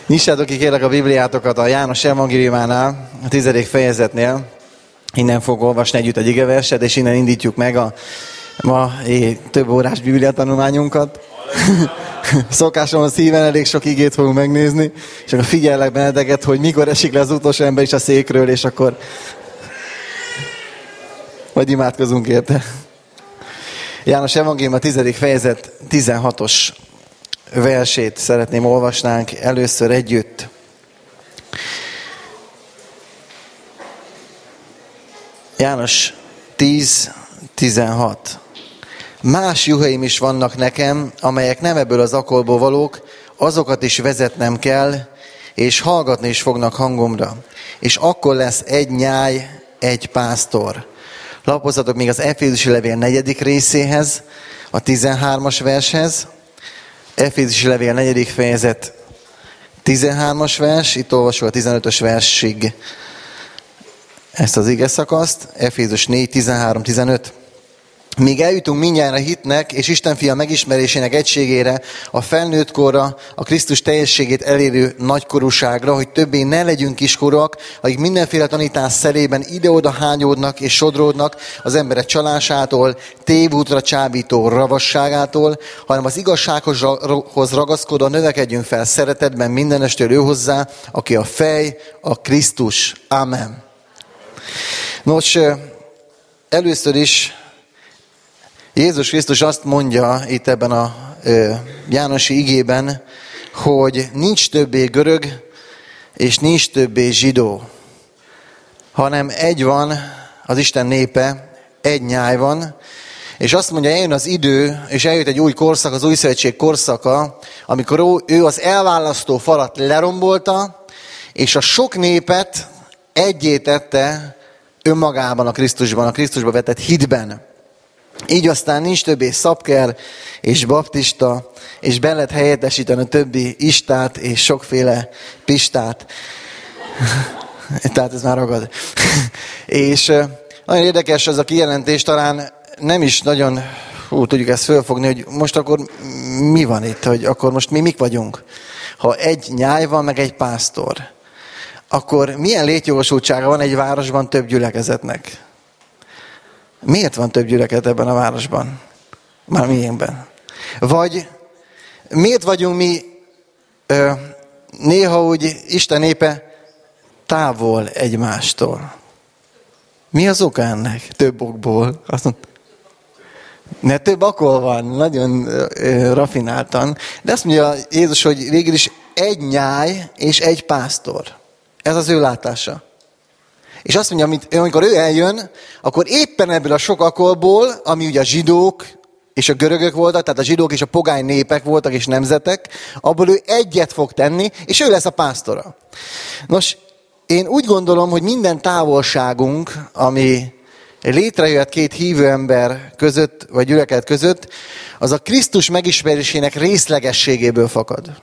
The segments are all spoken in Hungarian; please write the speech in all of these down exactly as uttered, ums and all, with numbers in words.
Nyissátok ki kérlek a Bibliátokat a János evangéliumánál, a tizedik fejezetnél. Innen fog olvasni együtt egy igeverset, és innen indítjuk meg a ma é, több órás bibliatanulmányunkat. Szokásom a szíven, elég sok igét fogunk megnézni, és akkor figyellek benneteket, hogy mikor esik le az utolsó ember is a székről, és akkor majd imádkozunk érte. János evangélium a tizedik fejezet tizenhatos versét szeretném olvasnánk először együtt. János tíz tizenhat. Más juhaim is vannak nekem, amelyek nem ebből az akolból valók, azokat is vezetnem kell, és hallgatni is fognak hangomra. És akkor lesz egy nyáj, egy pásztor. Lapozzatok még az Efézusi levél negyedik részéhez, a tizenhármas vershez. Efézusi levél negyedik fejezet tizenhármas vers, itt olvasol a tizenötös versig ezt az ige szakaszt. Efézus négy tizenhárom tizenöt. Míg eljutunk mindjárt a hitnek és Isten fia megismerésének egységére, a felnőtt korra, a Krisztus teljességét elérő nagykorúságra, hogy többé ne legyünk kiskorúak, akik mindenféle tanítás szerében ide-oda hányódnak és sodródnak az emberek csalásától, tévútra csábító ravasságától, hanem az igazsághoz ragaszkodva növekedjünk fel szeretetben mindenestől ő hozzá, aki a fej, a Krisztus. Amen. Nos, először is Jézus Krisztus azt mondja itt ebben a ö, Jánosi igében, hogy nincs többé görög, és nincs többé zsidó, hanem egy van az Isten népe, egy nyáj van, és azt mondja, eljön az idő, és eljött egy új korszak, az új szövetség korszaka, amikor ő az elválasztó falat lerombolta, és a sok népet egyé tette önmagában a Krisztusban, a Krisztusba vetett hitben. Így aztán nincs többé szabker és baptista, és be lehet helyettesíteni a többi istát és sokféle pistát. Tehát ez már ragad. És nagyon érdekes ez a kijelentés, talán nem is nagyon hú, tudjuk ezt fölfogni, hogy most akkor mi van itt, hogy akkor most mi mik vagyunk. Ha egy nyáj van, meg egy pásztor, akkor milyen létjogosultsága van egy városban több gyülekezetnek? Miért van több gyülekezet ebben a városban? Már miénkben. Vagy miért vagyunk mi ö, néha úgy Isten népe távol egymástól? Mi az oka ennek? Több okból. Azt mondta, ne több okol van, nagyon ö, rafináltan. De azt mondja Jézus, hogy végül is egy nyáj és egy pásztor. Ez az ő látása. És azt mondja, amit, amikor ő eljön, akkor éppen ebből a sok akolból, ami ugye a zsidók és a görögök voltak, tehát a zsidók és a pogány népek voltak és nemzetek, abból ő egyet fog tenni, és ő lesz a pásztora. Nos, én úgy gondolom, hogy minden távolságunk, ami létrejött két hívő ember között, vagy gyülekezet között, az a Krisztus megismerésének részlegességéből fakad.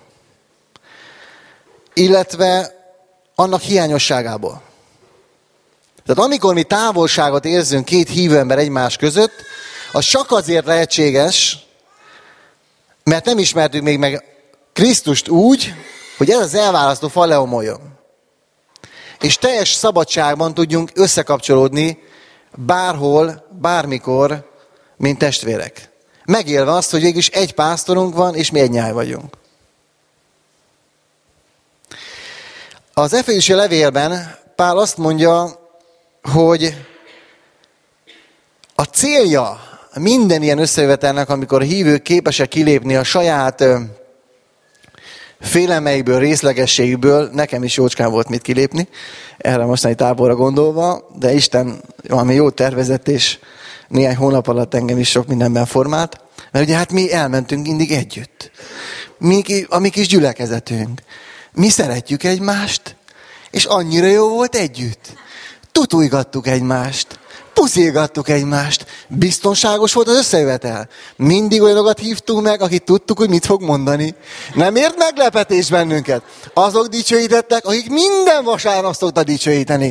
Illetve annak hiányosságából. Tehát amikor mi távolságot érzünk két hívő ember egymás között, az csak azért lehetséges, mert nem ismertük még meg Krisztust úgy, hogy ez az elválasztó fal leomoljon. És teljes szabadságban tudjunk összekapcsolódni bárhol, bármikor, mint testvérek. Megélve azt, hogy végülis egy pásztorunk van, és mi egy nyáj vagyunk. Az Efézusi levélben Pál azt mondja, hogy a célja minden ilyen összejövetelnek, amikor a hívők képesek kilépni a saját félelmeikből, részlegességükből, nekem is jócskán volt mit kilépni, erre mostani táborra gondolva, de Isten valami jót tervezett, és néhány hónap alatt engem is sok mindenben formált, mert ugye hát mi elmentünk mindig együtt. Mi, a mi kis gyülekezetünk. Mi szeretjük egymást, és annyira jó volt együtt. Tutujgattuk egymást, puszilgattuk egymást, biztonságos volt az összejövetel. Mindig olyanokat hívtunk meg, akik tudtuk, hogy mit fog mondani. Nem ért meglepetés bennünket. Azok dicsőítettek, akik minden vasárnap szoktak dicsőíteni.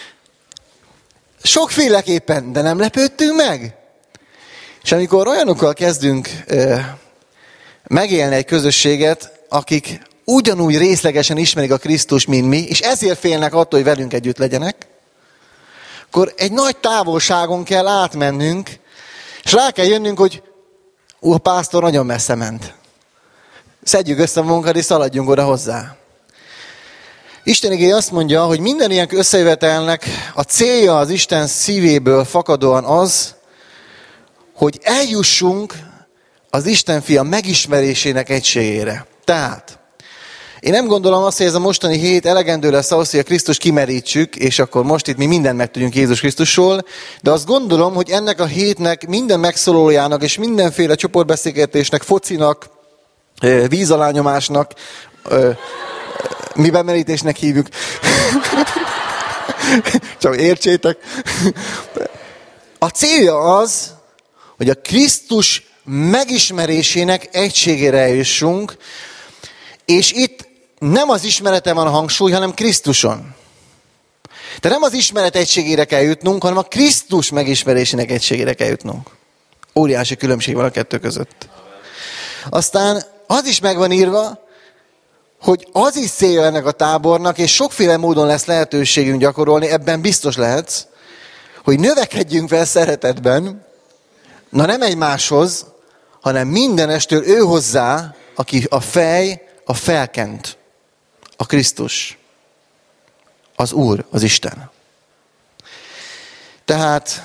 Sokféleképpen, de nem lepődtünk meg. És amikor olyanokkal kezdünk ö, megélni egy közösséget, akik ugyanúgy részlegesen ismerik a Krisztust, mint mi, és ezért félnek attól, hogy velünk együtt legyenek, akkor egy nagy távolságon kell átmennünk, és rá kell jönnünk, hogy ú, a pásztor nagyon messze ment. Szedjük össze a munkát, és szaladjunk oda hozzá. Isten igéje azt mondja, hogy minden ilyen összejövetelnek a célja az Isten szívéből fakadóan az, hogy eljussunk az Isten fia megismerésének egységére. Tehát, én nem gondolom azt, hogy ez a mostani hét elegendő lesz ahhoz, hogy a Krisztust kimerítsük, és akkor most itt mi mindent megtudjunk Jézus Krisztusról, de azt gondolom, hogy ennek a hétnek minden megszólalójának és mindenféle csoportbeszélgetésnek, focinak, vízalányomásnak, mi bemerítésnek hívjuk, csak értsétek, a célja az, hogy a Krisztus megismerésének egységére eljussunk, és itt nem az ismerete van a hangsúly, hanem Krisztuson. De nem az ismeret egységére kell jutnunk, hanem a Krisztus megismerésének egységére kell jutnunk. Óriási különbség van a kettő között. Aztán az is meg van írva, hogy az is célja ennek a tábornak, és sokféle módon lesz lehetőségünk gyakorolni, ebben biztos lehetsz, hogy növekedjünk fel szeretetben, na nem egymáshoz, hanem mindenestől ő hozzá, aki a fej, a felkent, a Krisztus, az Úr, az Isten. Tehát,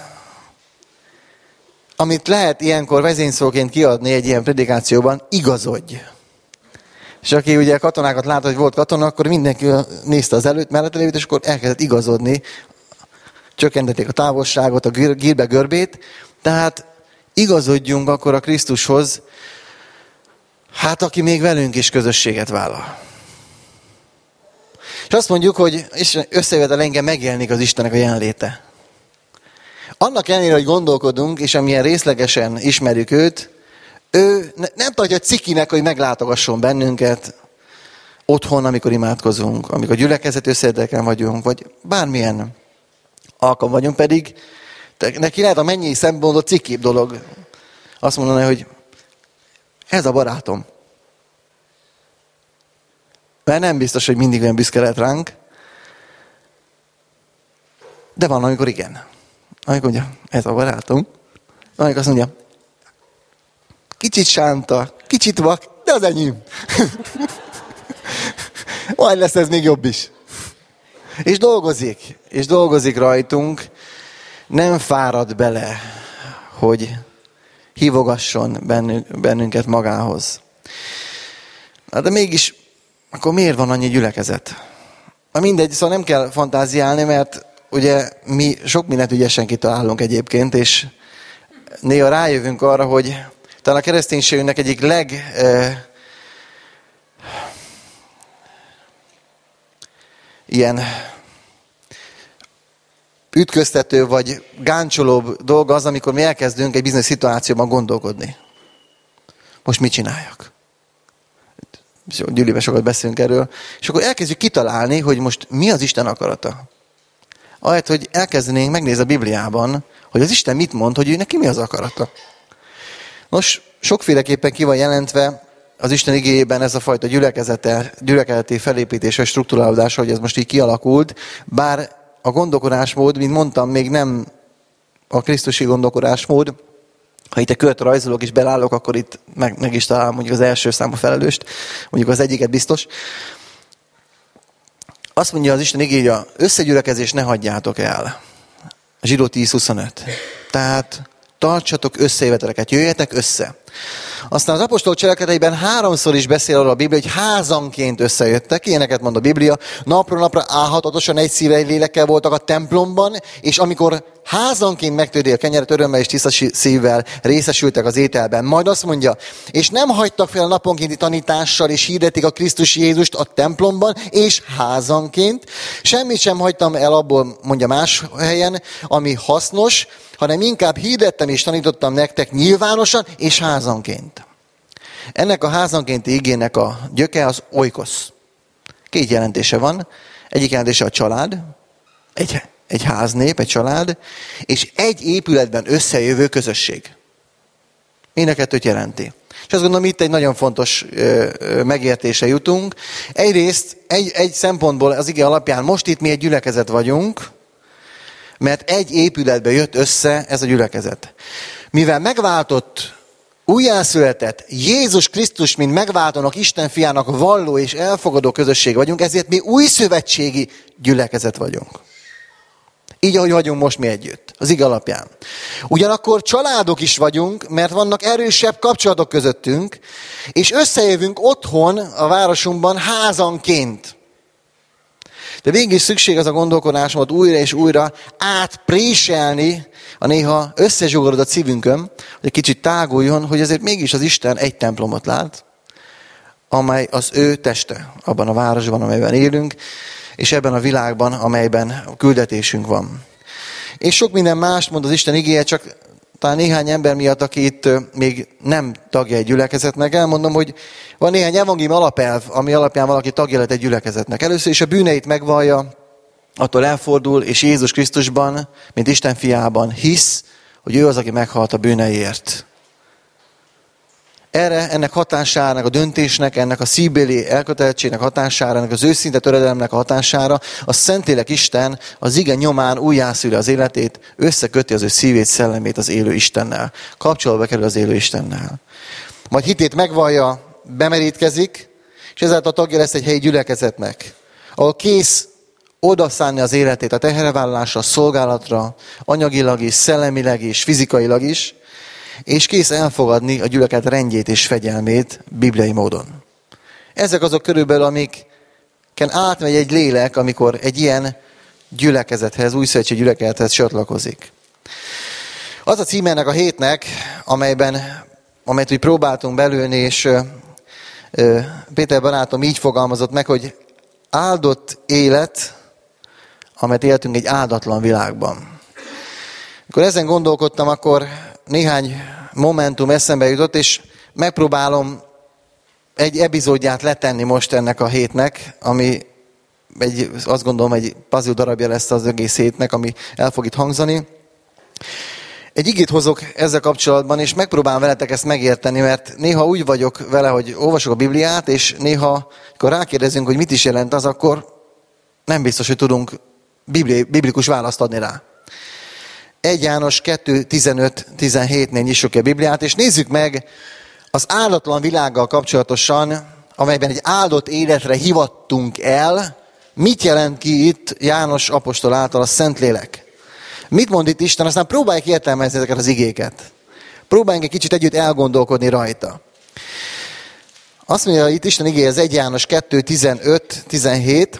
amit lehet ilyenkor vezényszóként kiadni egy ilyen predikációban, igazodj. És aki ugye katonákat látott, hogy volt katona, akkor mindenki nézte az előtt, mellett lévőt, és akkor elkezdett igazodni. Csökkentették a távolságot, a gírbe görbét. Tehát igazodjunk akkor a Krisztushoz, hát aki még velünk is közösséget vállal. És azt mondjuk, hogy összejövetel engem megjelenik az Istennek a jelenléte. Annak ellenére, hogy gondolkodunk, és amilyen részlegesen ismerjük őt, ő nem tartja cikinek, hogy meglátogasson bennünket otthon, amikor imádkozunk, amikor gyülekezet összejöveteleken vagyunk, vagy bármilyen alkalom vagyunk, pedig neki lehet a mennyi szempontból cikibb dolog azt mondani, hogy ez a barátom. Mert nem biztos, hogy mindig olyan büszke lehet ránk, de van, amikor igen. Amikor mondja, ez a barátom. Amikor azt mondja, kicsit sánta, kicsit vak, de az enyém. Majd lesz ez még jobb is. És dolgozik, és dolgozik rajtunk, nem fárad bele, hogy hívogasson bennünk, bennünket magához. De mégis, akkor miért van annyi gyülekezet? Na mindegy, szóval nem kell fantáziálni, mert ugye mi sok mindent ügyesen kitalálunk egyébként, és néha rájövünk arra, hogy talán a kereszténységünknek egyik leg... Eh, ilyen ütköztető vagy gáncsolóbb dolga az, amikor mi elkezdünk egy bizonyos szituációban gondolkodni. Most mit csináljak? Gyűliben sokat beszélünk erről. És akkor elkezdjük kitalálni, hogy most mi az Isten akarata. Ahelyett, hogy elkezdenénk megnézni a Bibliában, hogy az Isten mit mond, hogy ő neki mi az akarata. Nos, sokféleképpen ki van jelentve az Isten igéjében ez a fajta gyülekezete, gyülekezeti felépítés vagy strukturálódás, hogy ez most így kialakult, bár a gondolkodásmód, mint mondtam, még nem a krisztusi gondolkodásmód. Ha itt egy kört rajzolok és belállok, akkor itt meg, meg is találom mondjuk az első számú felelőst, mondjuk az egyiket biztos. Azt mondja az Isten igéje, hogy összegyülekezést ne hagyjátok el. Zsidó tíz huszonöt. Tehát tartsatok összejöveteleket, jöjjetek össze. Aztán az apostolok cselekedeteiben háromszor is beszél arról a Biblia, hogy házanként összejöttek. Ilyeneket mond a Biblia. Napról napra álhatatosan egy szívvel, egy lélekkel voltak a templomban, és amikor házanként megtörték a kenyeret, örömmel és tiszta szívvel részesültek az ételben. Majd azt mondja, és nem hagytak fel a naponkénti tanítással, és hirdetik a Krisztus Jézust a templomban, és házanként. Semmit sem hagytam el abból, mondja más helyen, ami hasznos, hanem inkább hirdettem és tanítottam nektek nyilvánosan és házanként. Ennek a házankénti igének a gyöke az oikosz. Két jelentése van. Egyik jelentése a család, egy, egy háznép, egy család, és egy épületben összejövő közösség. Mind a kettőt jelenti. És azt gondolom, itt egy nagyon fontos megértése jutunk. Egyrészt egy, egy szempontból az ige alapján most itt mi egy gyülekezet vagyunk, mert egy épületbe jött össze ez a gyülekezet. Mivel megváltott, újjászületett Jézus Krisztus, mint megváltónak, Isten fiának valló és elfogadó közösség vagyunk, ezért mi új szövetségi gyülekezet vagyunk. Így, ahogy vagyunk most mi együtt, az ige alapján. Ugyanakkor családok is vagyunk, mert vannak erősebb kapcsolatok közöttünk, és összejövünk otthon, a városunkban házanként. De végig is szükség az a gondolkodásomat újra és újra átpréselni a néha összezsugorodott szívünkön, hogy egy kicsit táguljon, hogy azért mégis az Isten egy templomot lát, amely az ő teste, abban a városban, amelyben élünk, és ebben a világban, amelyben küldetésünk van. És sok minden mást mond az Isten igéje, csak talán néhány ember miatt, aki itt még nem tagja egy gyülekezetnek, elmondom, hogy van néhány evangélium alapelv, ami alapján valaki tagja lett egy gyülekezetnek. Először is a bűneit megvallja, attól elfordul, és Jézus Krisztusban, mint Isten fiában hisz, hogy ő az, aki meghalt a bűneiért. Erre, ennek hatására, a döntésnek, ennek a szívbéli elkötelezettségnek hatására, ennek az őszinte töredelemnek a hatására, a Szentlélek Isten az ige nyomán újjászüli az életét, összeköti az ő szívét, szellemét az élő Istennel. Kapcsolatba kerül az élő Istennel. Majd hitét megvallja, bemerítkezik, és ezáltal tagja lesz egy helyi gyülekezetnek, ahol kész odaszánni az életét a tehervállalásra, a szolgálatra, anyagilag is, szellemileg is, fizikailag is, és kész elfogadni a gyülekezet rendjét és fegyelmét bibliai módon. Ezek azok körülbelül, amiken átmegy egy lélek, amikor egy ilyen gyülekezethez, újszövetségi gyülekezethez csatlakozik. Az a címe ennek a hétnek, amelyben, amelyet úgy próbáltunk belülni, és ö, ö, Péter barátom így fogalmazott meg, hogy áldott élet, amelyet éltünk egy áldatlan világban. Amikor ezen gondolkodtam, akkor néhány momentum eszembe jutott, és megpróbálom egy epizódját letenni most ennek a hétnek, ami egy, azt gondolom, egy puzzle darabja lesz az egész hétnek, ami el fog itt hangzani. Egy igét hozok ezzel kapcsolatban, és megpróbálom veletek ezt megérteni, mert néha úgy vagyok vele, hogy olvasok a Bibliát, és néha, amikor rákérdezünk, hogy mit is jelent az, akkor nem biztos, hogy tudunk bibli, biblikus választ adni rá. egy János kettő tizenöt tizenhétnél nyissuk ki a Bibliát, és nézzük meg az áldatlan világgal kapcsolatosan, amelyben egy áldott életre hivattunk el, mit jelent ki itt János apostol által a Szentlélek. Mit mond itt Isten, aztán próbáljuk értelmezni ezeket az igéket. Próbáljunk egy kicsit együtt elgondolkodni rajta. Azt mondja itt Isten igéje, az egy János kettő tizenöt tizenhét,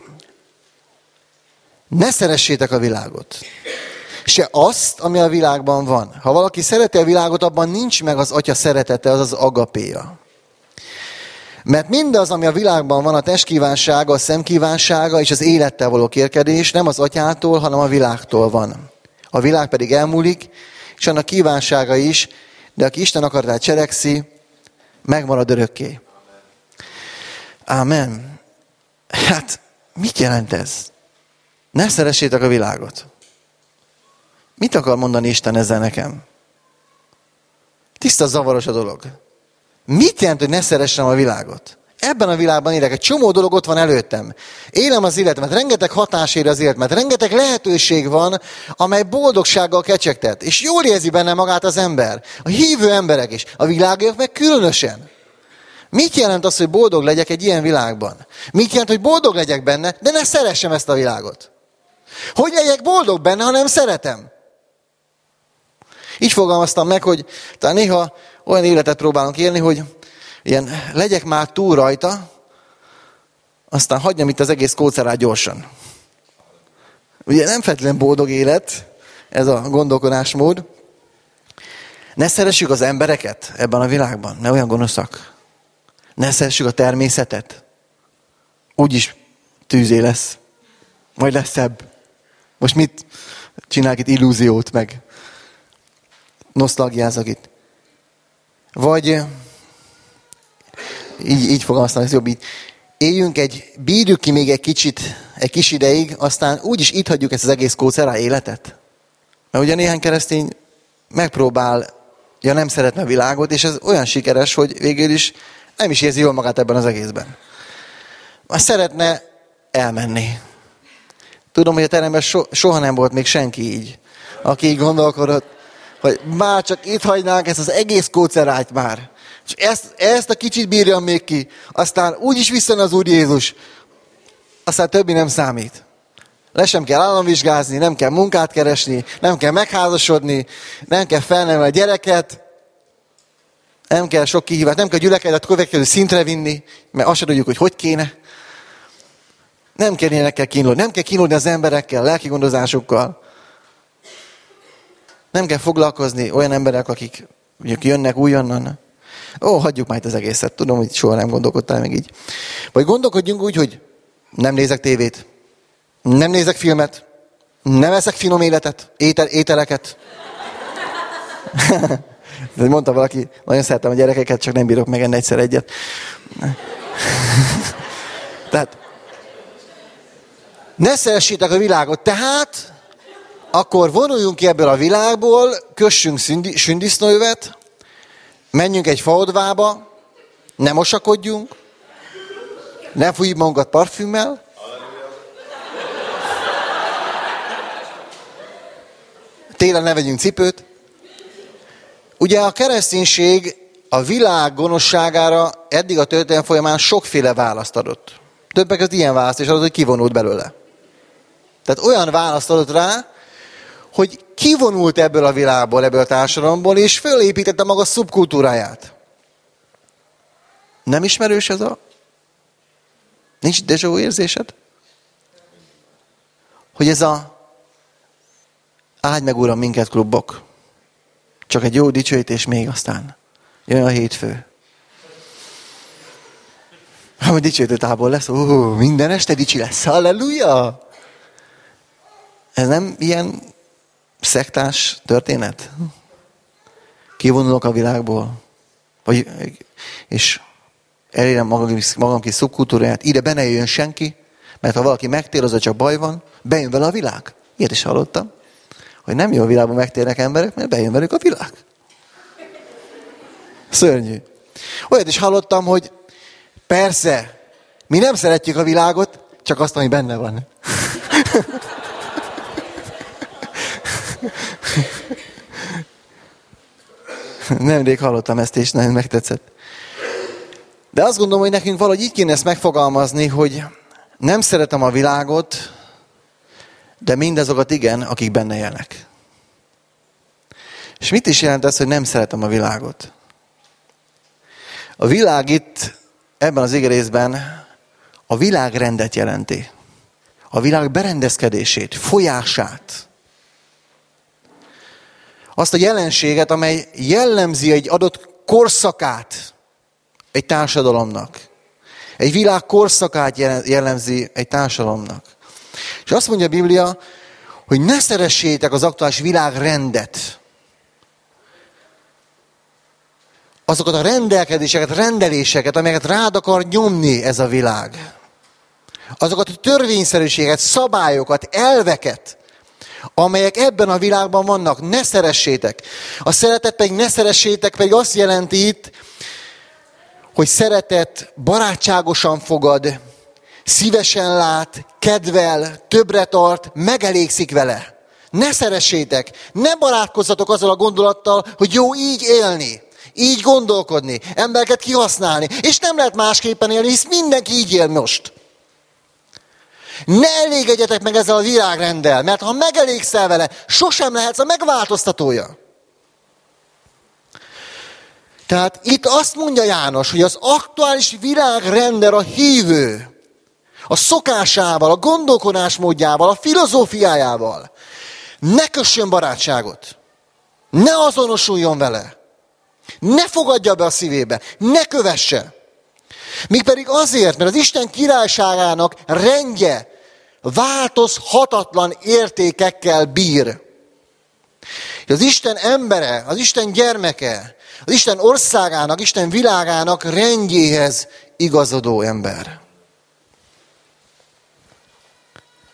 ne szeressétek a világot, se azt, ami a világban van. Ha valaki szereti a világot, abban nincs meg az Atya szeretete, az az agapéja. Mert mindaz, ami a világban van, a testkívánsága, a szemkívánsága és az élettel való kérkedés nem az Atyától, hanem a világtól van. A világ pedig elmúlik, és annak kívánsága is, de aki Isten akaratát cselekszi, megmarad örökké. Ámen. Hát, mit jelent ez? Ne szeressétek a világot. Mit akar mondani Isten ezzel nekem? Tiszta zavaros a dolog. Mit jelent, hogy ne szeressem a világot? Ebben a világban élek, egy csomó dolog ott van előttem. Élem az életemet, rengeteg hatás ér az életemet, rengeteg lehetőség van, amely boldogsággal kecsegtet. És jól érzi benne magát az ember. A hívő emberek is, a világiak meg különösen. Mit jelent az, hogy boldog legyek egy ilyen világban? Mit jelent, hogy boldog legyek benne, de ne szeressem ezt a világot? Hogy legyek boldog benne, ha nem szeretem? Így fogalmaztam meg, hogy talán néha olyan életet próbálunk élni, hogy ilyen legyek már túl rajta, aztán hagyjam itt az egész kócerát gyorsan. Ugye nem feltétlenül boldog élet ez a gondolkodásmód. Ne szeressük az embereket ebben a világban, ne olyan gonoszak. Ne szeressük a természetet. Úgyis tűzé lesz. Majd lesz szebb. Most mit csinálok itt illúziót meg? Nosztalgiázok itt. Vagy így, így fogalmaztam, ez jobb így. Éljünk egy, bírjuk ki még egy kicsit, egy kis ideig, aztán úgyis itt hagyjuk ezt az egész kócerá életet. Mert ugye néhány keresztény megpróbálja ja nem szeretne a világot, és ez olyan sikeres, hogy végül is nem is érzi jól magát ebben az egészben. Már szeretne elmenni. Tudom, hogy a teremben so, soha nem volt még senki így, aki így gondolkodott, hogy már csak itt hagynánk ezt az egész kócerájt már. És ezt, ezt a kicsit bírjam még ki, aztán úgyis visszajön az Úr Jézus, aztán többi nem számít. Le sem kell államvizsgázni, nem kell munkát keresni, nem kell megházasodni, nem kell felnevelni a gyereket, nem kell sok kihívást, nem kell gyülekezetet következő szintre vinni, mert azt sem tudjuk, hogy hogy kéne. Nem kell ilyenekkel kínlódni, nem kell kínlódni az emberekkel, lelki gondozásukkal. Nem kell foglalkozni olyan emberek, akik mondjuk jönnek újonnan. Ó, hagyjuk már itt az egészet. Tudom, hogy soha nem gondolkodtál meg így. Vagy gondolkodjunk úgy, hogy nem nézek tévét, nem nézek filmet, nem eszek finom életet, étel, ételeket. De mondta valaki, nagyon szeretem a gyerekeket, csak nem bírok megenni egyszer egyet. Tehát ne szeressétek a világot, tehát akkor vonuljunk ki ebből a világból, kössünk sündisznóövet, menjünk egy faodvába, ne mosakodjunk, ne fújjuk magunkat parfümmel. Télen ne vegyünk cipőt. Ugye a kereszténység a világ gonoszságára eddig a történelem folyamán sokféle választ adott. Többek között ilyen választ is adott, hogy kivonult belőle. Tehát olyan választ adott rá, hogy kivonult ebből a világból, ebből a társadalomból, és fölépítette maga szubkultúráját. Nem ismerős ez a... Nincs déjà vu érzésed? Hogy ez a áldj meg Uram minket klubok. Csak egy jó dicsőítés még aztán. Jön a hétfő. Ha dicsőítő tábor lesz, ó, minden este dicsi lesz, halleluja! Ez nem ilyen szektás történet? Kivonulok a világból, vagy, és elérem magam, magam kis szubkultúráját, ide be ne jöjjön senki, mert ha valaki megtér, az csak baj van, bejön vele a világ. Ilyet is hallottam, hogy nem jó a világban megtérnek emberek, mert bejön velük a világ. Szörnyű. Olyat is hallottam, hogy persze, mi nem szeretjük a világot, csak azt, ami benne van. Nemrég hallottam ezt, és nagyon megtetszett. De azt gondolom, hogy nekünk valahogy így kéne ezt megfogalmazni, hogy nem szeretem a világot, de mindazokat igen, akik benne élnek. És mit is jelent ez, hogy nem szeretem a világot? A világ itt, ebben az igerészben a világrendet jelenti. A világ berendezkedését, folyását. Azt a jelenséget, amely jellemzi egy adott korszakát egy társadalomnak. Egy világ korszakát jellemzi egy társadalomnak. És azt mondja a Biblia, hogy ne szeressétek az aktuális világrendet. Azokat a rendelkezéseket, rendeléseket, amelyeket rád akar nyomni ez a világ. Azokat a törvényszerűséget, szabályokat, elveket, amelyek ebben a világban vannak, ne szeressétek. A szeretet pedig ne szeressétek, pedig azt jelenti itt, hogy szeretet barátságosan fogad, szívesen lát, kedvel, többre tart, megelégszik vele. Ne szeressétek, ne barátkozzatok azzal a gondolattal, hogy jó így élni, így gondolkodni, embereket kihasználni, és nem lehet másképpen élni, hisz mindenki így él most. Ne elégedjetek meg ezzel a világrenddel, mert ha megelégszel vele, sosem lehetsz a megváltoztatója. Tehát itt azt mondja János, hogy az aktuális világrendel a hívő, a szokásával, a gondolkodásmódjával, a filozófiájával ne kössön barátságot, ne azonosuljon vele, ne fogadja be a szívébe, ne kövesse. Mégpedig azért, mert az Isten királyságának rendje változhatatlan értékekkel bír. Az Isten embere, az Isten gyermeke, az Isten országának, Isten világának rendjéhez igazodó ember.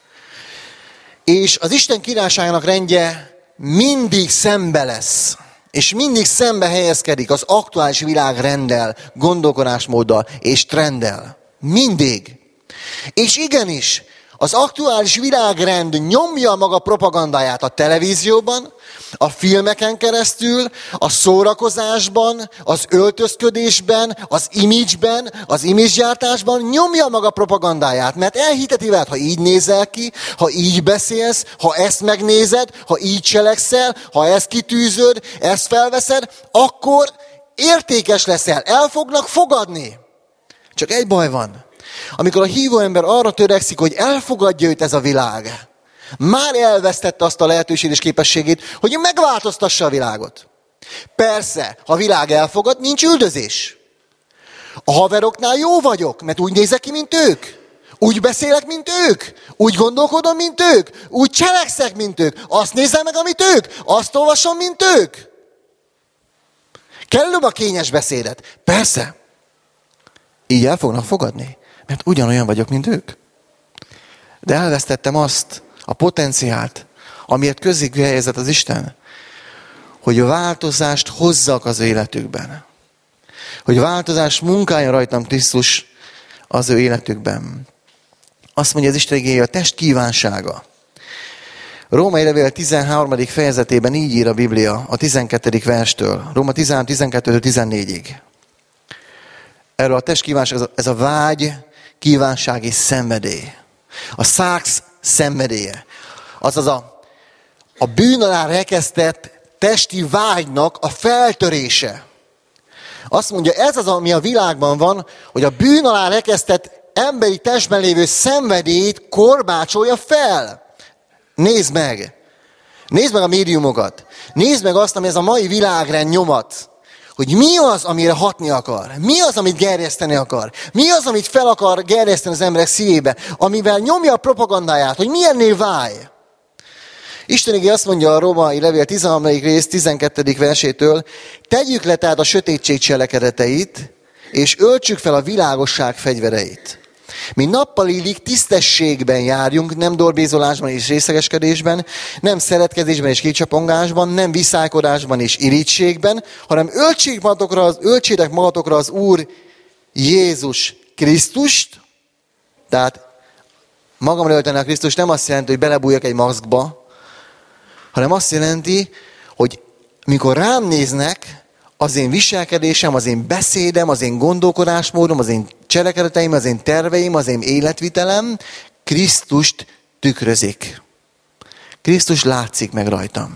És az Isten királyságának rendje mindig szembe lesz és mindig szembe helyezkedik az aktuális világrenddel, gondolkodásmóddal és trenddel. Mindig. És igenis, az aktuális világrend nyomja maga propagandáját a televízióban, a filmeken keresztül, a szórakozásban, az öltözködésben, az image-ben, az image-gyártásban nyomja maga propagandáját, mert elhiteti veled, ha így nézel ki, ha így beszélsz, ha ezt megnézed, ha így cselekszel, ha ezt kitűzöd, ezt felveszed, akkor értékes leszel, el fognak fogadni. Csak egy baj van. Amikor a hívó ember arra törekszik, hogy elfogadja őt ez a világ, már elvesztette azt a lehetőség és képességét, hogy megváltoztassa a világot. Persze, ha a világ elfogad, nincs üldözés. A haveroknál jó vagyok, mert úgy nézek ki, mint ők. Úgy beszélek, mint ők. Úgy gondolkodom, mint ők. Úgy cselekszek, mint ők. Azt nézem meg, amit ők. Azt olvasom, mint ők. Kellem a kényes beszédet. Persze. Így el fognak fogadni. Mert ugyanolyan vagyok, mint ők. De elvesztettem azt a potenciált, amiért közzékű helyezett az Isten, hogy a változást hozzak az életükben. Hogy változás munkálja rajtam Krisztus az ő életükben. Azt mondja az Isten igéje, a test kívánsága. Római levél tizenharmadik fejezetében így ír a Biblia a tizenkettedik verstől. Róma tizenhárom tizenkettőtől tizennégyig. Erről a test kívánság, ez a vágy, kívánság és szenvedély. A száx szenvedélye. Azaz a, a bűn alá rekesztett testi vágynak a feltörése. Azt mondja, ez az, ami a világban van, hogy a bűn alá rekesztett emberi testben lévő szenvedélyt korbácsolja fel. Nézd meg! Nézd meg a médiumokat! Nézd meg azt, ami ez a mai világrend nyomat. Hogy mi az, amire hatni akar? Mi az, amit gerjeszteni akar? Mi az, amit fel akar gerjeszteni az emberek szívébe? Amivel nyomja a propagandáját, hogy milyennél válj. Isten igéje azt mondja a Római levél tizenharmadik rész tizenkettedik versétől, tegyük le tehát a sötétség cselekedeteit, és öltsük fel a világosság fegyvereit. Mi nappal illik tisztességben járjunk, nem dorbézolásban és részegeskedésben, nem szeretkezésben és kétcsapongásban, nem viszálykodásban és irítségben, hanem öltsék magatokra az, öltsétek magatokra az Úr Jézus Krisztust. Tehát magamra ölteni a Krisztus nem azt jelenti, hogy belebújjak egy maszkba, hanem azt jelenti, hogy mikor rám néznek, az én viselkedésem, az én beszédem, az én gondolkodásmódom, az én cselekedeteim, az én terveim, az én életvitelem Krisztust tükrözik. Krisztus látszik meg rajtam.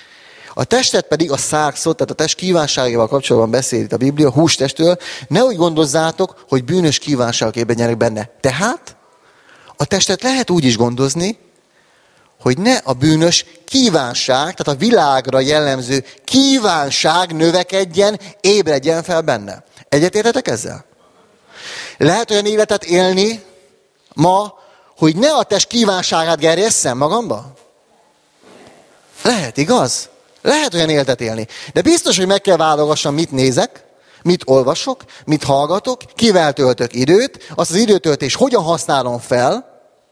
A testet pedig a szákszot, tehát a test kívánságával kapcsolatban beszél itt a Biblia, hústestől, ne úgy gondozzátok, hogy bűnös kívánságok ébredjenek benne. Tehát a testet lehet úgy is gondozni, hogy ne a bűnös kívánság, tehát a világra jellemző kívánság növekedjen, ébredjen fel benne. Egyetértetek ezzel? Lehet olyan életet élni ma, hogy ne a test kívánságát gerjesszem magamba? Lehet, igaz? Lehet olyan életet élni. De biztos, hogy meg kell válogassam, mit nézek, mit olvasok, mit hallgatok, kivel töltök időt, azt az időtöltés hogyan használom fel,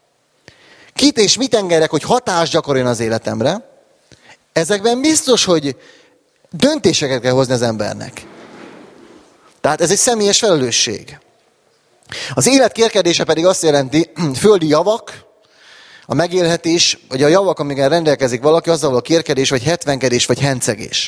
kit és mit engedek, hogy hatást gyakoroljon az életemre. Ezekben biztos, hogy döntéseket kell hozni az embernek. Tehát ez egy személyes felelősség. Az élet kérkedése pedig azt jelenti, földi javak, a megélhetés, vagy a javak, amikkel rendelkezik valaki, azzal a kérkedés, vagy hetvenkedés, vagy hencegés.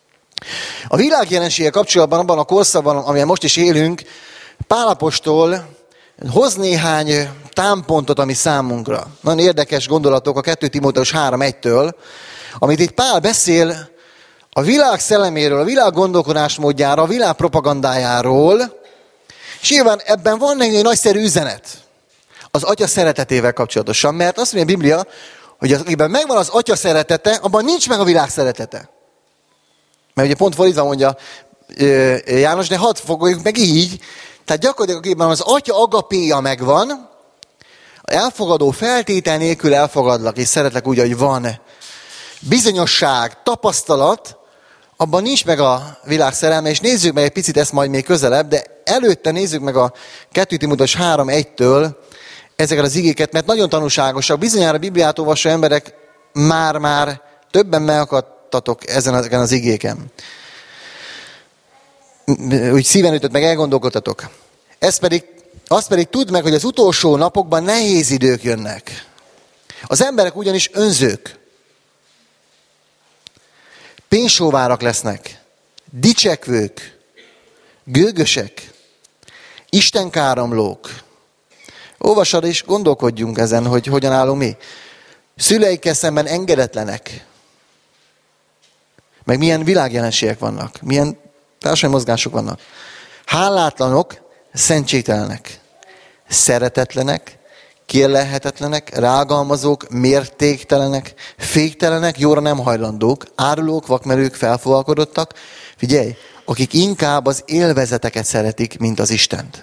A világjelenséggel kapcsolatban, abban a korszakban, amilyen most is élünk, Pál apostol hoz néhány támpontot, ami számunkra. Nagyon érdekes gondolatok a kettő Timóteus három egytől, amit itt Pál beszél a világ szelleméről, a világ gondolkodásmódjára, a világ propagandájáról, és nyilván ebben van egy nagyszerű üzenet az atya szeretetével kapcsolatosan, mert azt mondja a Biblia, hogy akiben megvan az atya szeretete, abban nincs meg a világ szeretete. Mert ugye pont fordítva mondja János, de hadd fogjuk meg így, tehát gyakorlatilag akiben az atya agapéja megvan, elfogadó feltétel nélkül elfogadlak, és szeretlek úgy, hogy van bizonyosság, tapasztalat, abban nincs meg a világ szerelme, és nézzük meg egy picit ezt majd még közelebb, de előtte nézzük meg a kettő Timóteus három egytől ezeket az igéket, mert nagyon tanúságosak. Bizonyára a Bibliát olvasó emberek már-már többen megakadt ragadtatok ezen az igéken. Úgy szíven ütött, meg elgondolkodtatok. Ez pedig, azt pedig tudd meg, hogy az utolsó napokban nehéz idők jönnek. Az emberek ugyanis önzők. Pénzsóvárak lesznek. Dicsekvők. Gőgösek. Istenkáromlók. Olvassad és gondolkodjunk ezen, hogy hogyan állunk mi. Szüleikkel szemben engedetlenek. Meg milyen világjelenségek vannak. Milyen társadalmi mozgások vannak. Hálátlanok, szentségtelenek. Szeretetlenek, kérlelhetetlenek, rágalmazók, mértéktelenek, féktelenek, jóra nem hajlandók, árulók, vakmerők, felfogalkodottak. Figyelj, akik inkább az élvezeteket szeretik, mint az Istent.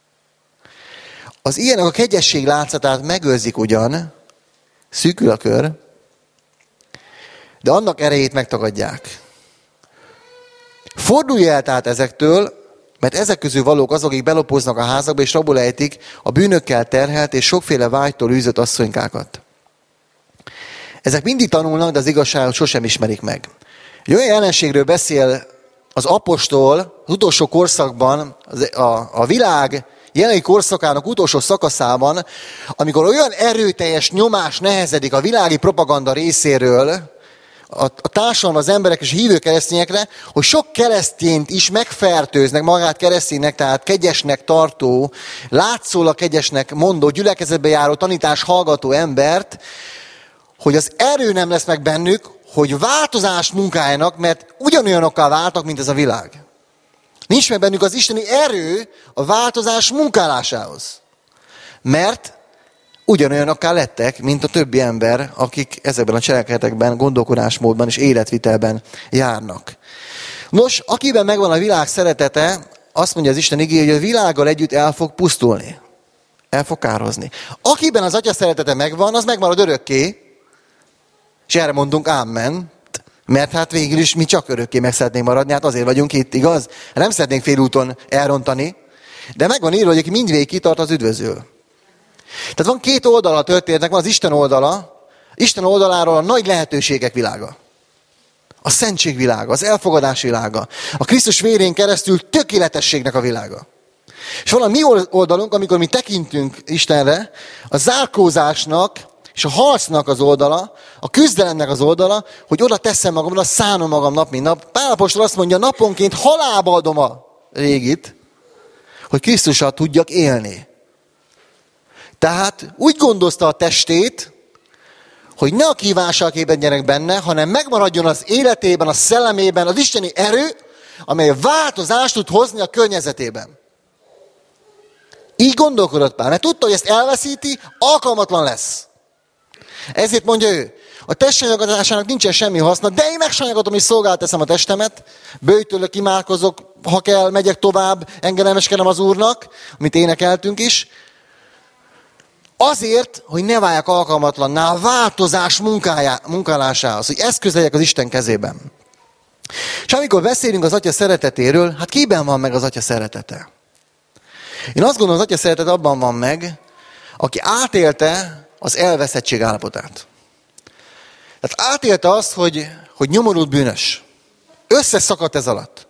Az ilyenek a kegyesség látszatát megőrzik ugyan, szűkül a kör, de annak erejét megtagadják. Fordulj el tehát ezektől, mert ezek közül valók azok, akik belopóznak a házakba, és rabul ejtik a bűnökkel terhelt és sokféle vágytól űzött asszonykákat. Ezek mindig tanulnak, de az igazságot sosem ismerik meg. Egy olyan jelenségről beszél az apostol az utolsó korszakban, a, a világ jelenlegi korszakának utolsó szakaszában, amikor olyan erőteljes nyomás nehezedik a világi propaganda részéről, a, a társadalom, az emberek és a hívő keresztényekre, hogy sok keresztényt is megfertőznek, magát kereszténynek, tehát kegyesnek tartó, látszólag kegyesnek mondó, gyülekezetbe járó, tanítás hallgató embert, hogy az erő nem lesz meg bennük, hogy változást munkáljanak, mert ugyanolyanokká váltak, mint ez a világ. Nincs meg bennük az isteni erő a változás munkálásához. Mert ugyanolyanokká lettek, mint a többi ember, akik ezekben a cselekedetekben, gondolkodásmódban és életvitelben járnak. Nos, akiben megvan a világ szeretete, azt mondja az Isten igéje, hogy a világgal együtt el fog pusztulni. El fog kározni. Akiben az Atya szeretete megvan, az megmarad örökké, és erre mondunk ámen, mert hát végül is mi csak örökké meg szeretnénk maradni, hát azért vagyunk itt, igaz? Nem szeretnénk félúton elrontani, de megvan írva, hogy aki mindvégig kitart, az üdvözül. Tehát van két oldala a történetnek, van az Isten oldala, Isten oldaláról a nagy lehetőségek világa. A szentség világa, az elfogadás világa. A Krisztus vérén keresztül tökéletességnek a világa. És van a mi oldalunk, amikor mi tekintünk Istenre, a zárkózásnak és a harcnak az oldala, a küzdelemnek az oldala, hogy oda teszem magam, oda szánom magam nap, mint nap. Pál apostol azt mondja, naponként halálba adom a régit, hogy Krisztussal tudjak élni. Tehát úgy gondozta a testét, hogy ne a kívánságében gyerek benne, hanem megmaradjon az életében, a szellemében az isteni erő, amely változást tud hozni a környezetében. Így gondolkodott Pál, mert tudta, hogy ezt elveszíti, alkalmatlan lesz. Ezért mondja ő, a testsanyagodásának nincsen semmi haszna, de én megsanyagatom és szolgált teszem a testemet, bőjtőlök, imádkozok, ha kell, megyek tovább, engedelmeskedem az Úrnak, amit énekeltünk is, azért, hogy ne váljak alkalmatlanná a változás munkájá, munkálásához, hogy eszköz legyek az Isten kezében. És amikor beszélünk az Atya szeretetéről, hát kiben van meg az Atya szeretete? Én azt gondolom, az Atya szeretet abban van meg, aki átélte az elveszettség állapotát. Tehát átélte azt, hogy, hogy nyomorult bűnös. Összeszakadt ez alatt.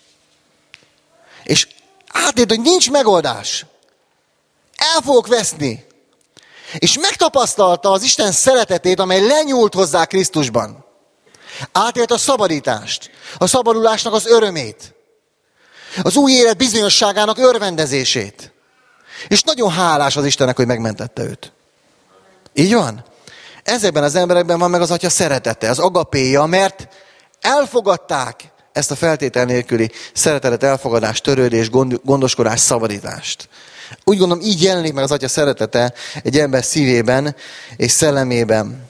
És átélte, hogy nincs megoldás. El fogok veszni. És megtapasztalta az Isten szeretetét, amely lenyúlt hozzá Krisztusban. Átélte a szabadítást, a szabadulásnak az örömét, az új élet bizonyosságának örvendezését. És nagyon hálás az Istennek, hogy megmentette őt. Így van? Ezekben az emberekben van meg az Atya szeretete, az agapéja, mert elfogadták ezt a feltétel nélküli szeretetet, elfogadást, törődést, gondoskodást, szabadítást. Úgy gondolom, így jelenik meg az Atya szeretete egy ember szívében és szellemében.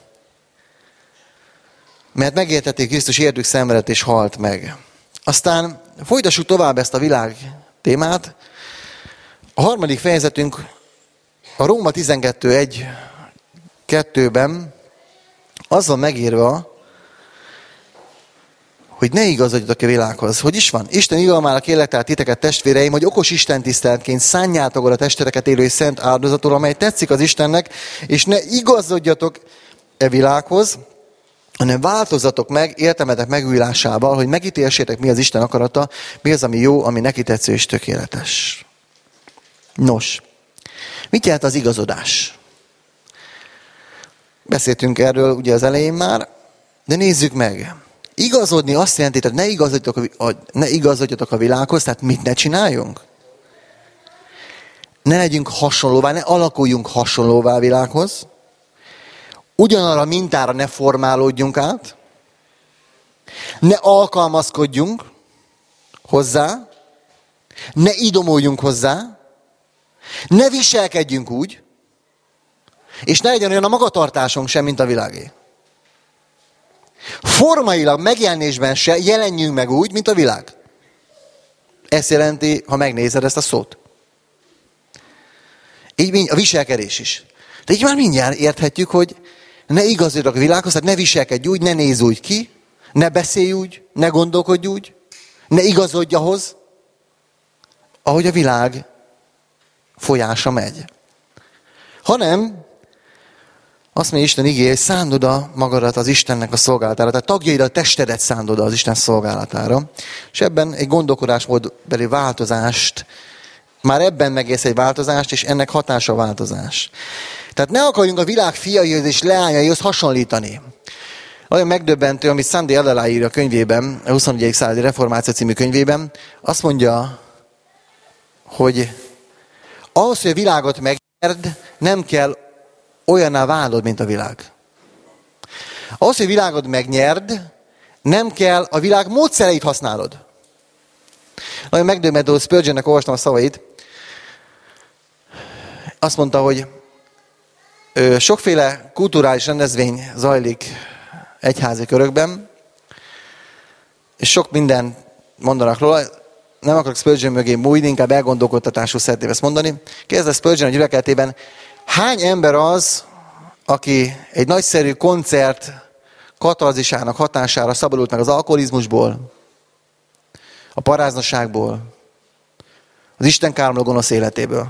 Mert megértették, Krisztus értük szenvedett és halt meg. Aztán folytassuk tovább ezt a világ témát. A harmadik fejezetünk a Róma tizenkettő egy kettőben az van megírva, hogy ne igazodjatok a világhoz. Hogy is van? Isten igalmára kérlek tehát titeket, testvéreim, hogy okos Isten tiszteletként szánjátok oda testeteket élő és szent áldozatul, amely tetszik az Istennek, és ne igazodjatok e világhoz, hanem változzatok meg értelmetek megújulásával, hogy megítélsétek, mi az Isten akarata, mi az, ami jó, ami neki tetsző és tökéletes. Nos, mit jelent az igazodás? Beszéltünk erről ugye az elején már, de nézzük meg. Igazodni azt jelenti, hogy ne igazodjatok a, ne igazodjatok a világhoz, tehát mit ne csináljunk? Ne legyünk hasonlóvá, ne alakuljunk hasonlóvá a világhoz. Ugyanarra mintára ne formálódjunk át. Ne alkalmazkodjunk hozzá. Ne idomuljunk hozzá. Ne viselkedjünk úgy. És ne legyen olyan a magatartásunk sem, mint a világé. Formailag megjelenésben se jelenjünk meg úgy, mint a világ. Ezt jelenti, ha megnézed ezt a szót. Így a viselkedés is. De így már mindjárt érthetjük, hogy ne igazodjatok a világhoz, tehát ne viselkedj úgy, ne nézz úgy ki, ne beszélj úgy, ne gondolkodj úgy, ne igazodj ahhoz, ahogy a világ folyása megy. Hanem azt mondja Isten igéje, hogy szánd oda magadat az Istennek a szolgálatára, tehát tagjaid a testedet szánd oda az Isten szolgálatára. És ebben egy gondolkodásmódbeli változást, már ebben megérsz egy változást, és ennek hatása a változás. Tehát ne akarjunk a világ fiaihoz és leányaihoz hasonlítani. Olyan megdöbbentő, amit Sandy Adela ír a könyvében, a huszonegyedik századi reformáció című könyvében, azt mondja, hogy ahhoz, hogy a világot megnyerd, nem kell olyanná válod, mint a világ. Ahhoz, hogy a világot megnyerd, nem kell a világ módszereit használod. Nagyon megdöbbentő, Spurgeonnek olvastam a szavait. Azt mondta, hogy ö, sokféle kulturális rendezvény zajlik egyházi körökben, és sok minden mondanak róla. Nem akarok Spurgeon mögé bújni, inkább elgondolkodtatású szeretném ezt mondani. Kérdezte Spurgeon a gyülekezetében, hány ember az, aki egy nagyszerű koncert katarzisának hatására szabadult meg az alkoholizmusból, a paráznaságból, az Isten káromló gonosz életéből?